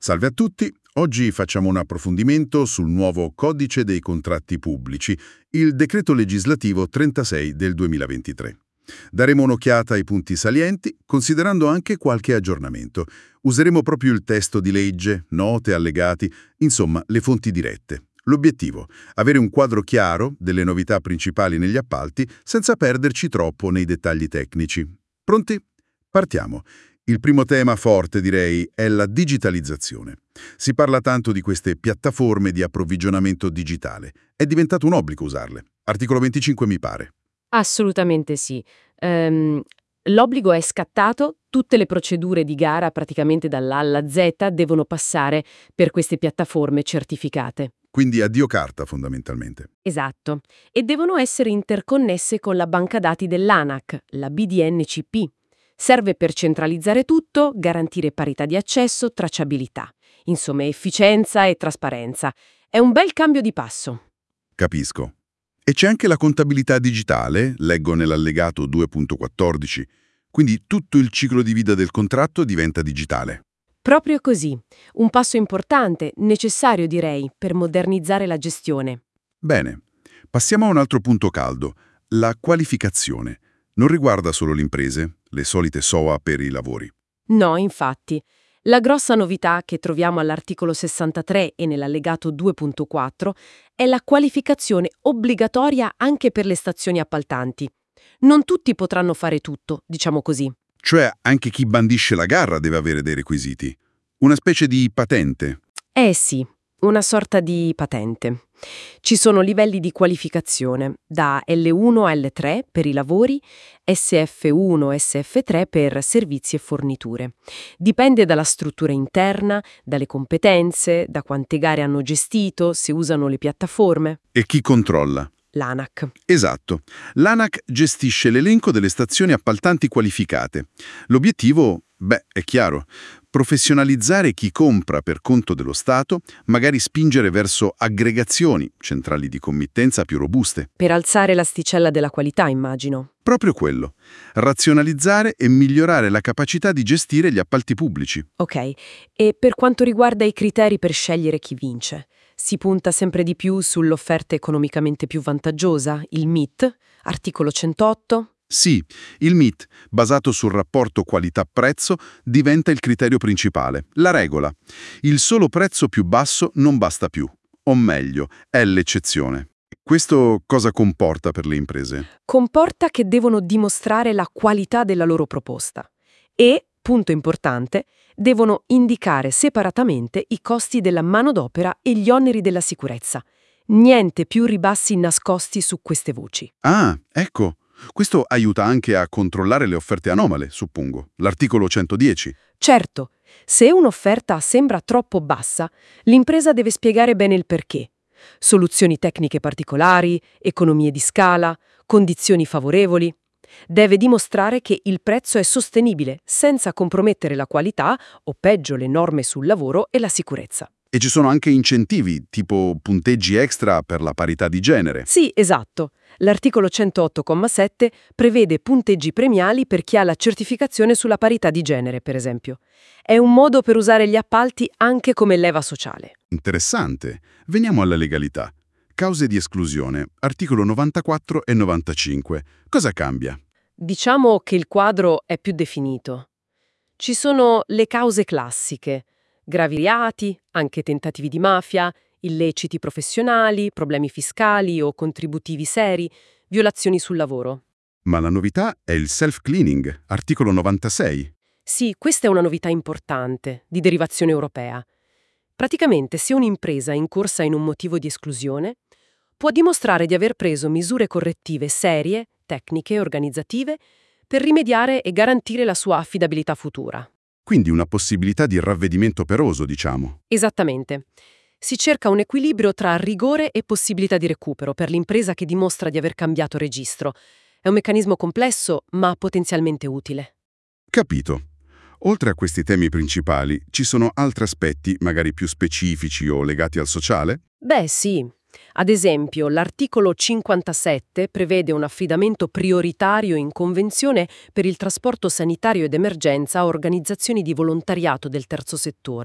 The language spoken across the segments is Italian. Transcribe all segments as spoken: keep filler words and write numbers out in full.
Salve a tutti, oggi facciamo un approfondimento sul nuovo Codice dei contratti pubblici, il decreto legislativo trentasei del duemilaventitré. Daremo un'occhiata ai punti salienti, considerando anche qualche aggiornamento. Useremo proprio il testo di legge, note, allegati, insomma le fonti dirette. L'obiettivo? Avere un quadro chiaro delle novità principali negli appalti senza perderci troppo nei dettagli tecnici. Pronti? Partiamo. Il primo tema forte, direi, è la digitalizzazione. Si parla tanto di queste piattaforme di approvvigionamento digitale. È diventato un obbligo usarle. Articolo venticinque mi pare. Assolutamente sì. Ehm, l'obbligo è scattato, tutte le procedure di gara praticamente dall'A alla Z devono passare per queste piattaforme certificate. Quindi addio carta, fondamentalmente. Esatto. E devono essere interconnesse con la banca dati dell'ANAC, la B D N C P. Serve per centralizzare tutto, garantire parità di accesso, tracciabilità. Insomma, efficienza e trasparenza. È un bel cambio di passo. Capisco. E c'è anche la contabilità digitale, leggo nell'allegato due punto quattordici. Quindi tutto il ciclo di vita del contratto diventa digitale. Proprio così. Un passo importante, necessario direi, per modernizzare la gestione. Bene. Passiamo a un altro punto caldo, la qualificazione. Non riguarda solo le imprese, le solite S O A per i lavori. No, infatti. La grossa novità che troviamo all'articolo sessantatré e nell'allegato due punto quattro è la qualificazione obbligatoria anche per le stazioni appaltanti. Non tutti potranno fare tutto, diciamo così. Cioè anche chi bandisce la gara deve avere dei requisiti. Una specie di patente. Eh sì, una sorta di patente. Ci sono livelli di qualificazione, da L uno a L tre per i lavori, S F uno S F tre per servizi e forniture. Dipende dalla struttura interna, dalle competenze, da quante gare hanno gestito, se usano le piattaforme. E chi controlla? L'ANAC. Esatto. L'ANAC gestisce l'elenco delle stazioni appaltanti qualificate. L'obiettivo, beh, è chiaro. Professionalizzare chi compra per conto dello Stato, magari spingere verso aggregazioni, centrali di committenza più robuste. Per alzare l'asticella della qualità, immagino. Proprio quello. Razionalizzare e migliorare la capacità di gestire gli appalti pubblici. Ok, e per quanto riguarda i criteri per scegliere chi vince? Si punta sempre di più sull'offerta economicamente più vantaggiosa, il M I T, articolo centootto? Sì, il M I T, basato sul rapporto qualità-prezzo, diventa il criterio principale, la regola. Il solo prezzo più basso non basta più, o meglio, è l'eccezione. Questo cosa comporta per le imprese? Comporta che devono dimostrare la qualità della loro proposta e, punto importante, devono indicare separatamente i costi della manodopera e gli oneri della sicurezza. Niente più ribassi nascosti su queste voci. Ah, ecco. Questo aiuta anche a controllare le offerte anomale, suppongo. L'articolo centodieci. Certo, se un'offerta sembra troppo bassa, l'impresa deve spiegare bene il perché. Soluzioni tecniche particolari, economie di scala, condizioni favorevoli. Deve dimostrare che il prezzo è sostenibile senza compromettere la qualità o peggio le norme sul lavoro e la sicurezza. E ci sono anche incentivi, tipo punteggi extra per la parità di genere. Sì, esatto. L'articolo centootto comma sette prevede punteggi premiali per chi ha la certificazione sulla parità di genere, per esempio. È un modo per usare gli appalti anche come leva sociale. Interessante. Veniamo alla legalità. Cause di esclusione, articolo novantaquattro e novantacinque. Cosa cambia? Diciamo che il quadro è più definito. Ci sono le cause classiche, gravi reati, anche tentativi di mafia, illeciti professionali, problemi fiscali o contributivi seri, violazioni sul lavoro. Ma la novità è il self-cleaning, articolo novantasei. Sì, questa è una novità importante, di derivazione europea. Praticamente, se un'impresa è incorsa in un motivo di esclusione, può dimostrare di aver preso misure correttive serie, tecniche, organizzative, per rimediare e garantire la sua affidabilità futura. Quindi una possibilità di ravvedimento operoso, diciamo. Esattamente. Si cerca un equilibrio tra rigore e possibilità di recupero per l'impresa che dimostra di aver cambiato registro. È un meccanismo complesso, ma potenzialmente utile. Capito. Oltre a questi temi principali, ci sono altri aspetti, magari più specifici o legati al sociale? Beh, sì. Ad esempio, l'articolo cinquantasette prevede un affidamento prioritario in convenzione per il trasporto sanitario ed emergenza a organizzazioni di volontariato del terzo settore.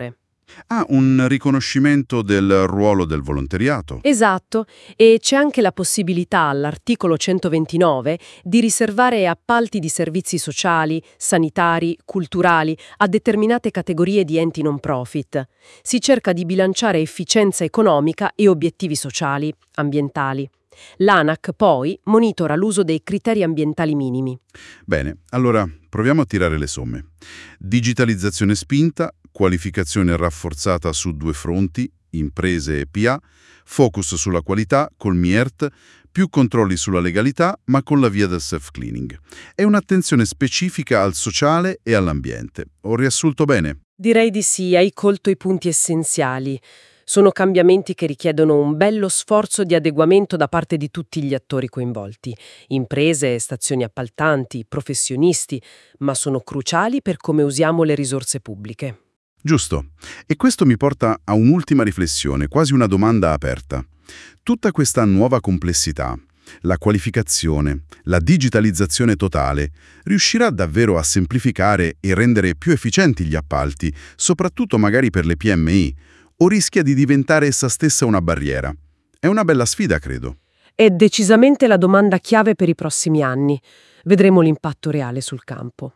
Ah, un riconoscimento del ruolo del volontariato. Esatto, e c'è anche la possibilità all'articolo centoventinove di riservare appalti di servizi sociali, sanitari, culturali a determinate categorie di enti non profit. Si cerca di bilanciare efficienza economica e obiettivi sociali, ambientali. L'ANAC poi monitora l'uso dei criteri ambientali minimi. Bene, allora proviamo a tirare le somme. Digitalizzazione spinta, qualificazione rafforzata su due fronti, imprese e P A, focus sulla qualità col M I E R T, più controlli sulla legalità ma con la via del self-cleaning. E un'attenzione specifica al sociale e all'ambiente. Ho riassunto bene? Direi di sì, hai colto i punti essenziali. Sono cambiamenti che richiedono un bello sforzo di adeguamento da parte di tutti gli attori coinvolti, imprese, stazioni appaltanti, professionisti, ma sono cruciali per come usiamo le risorse pubbliche. Giusto. E questo mi porta a un'ultima riflessione, quasi una domanda aperta. Tutta questa nuova complessità, la qualificazione, la digitalizzazione totale, riuscirà davvero a semplificare e rendere più efficienti gli appalti, soprattutto magari per le P M I, o rischia di diventare essa stessa una barriera? È una bella sfida, credo. È decisamente la domanda chiave per i prossimi anni. Vedremo l'impatto reale sul campo.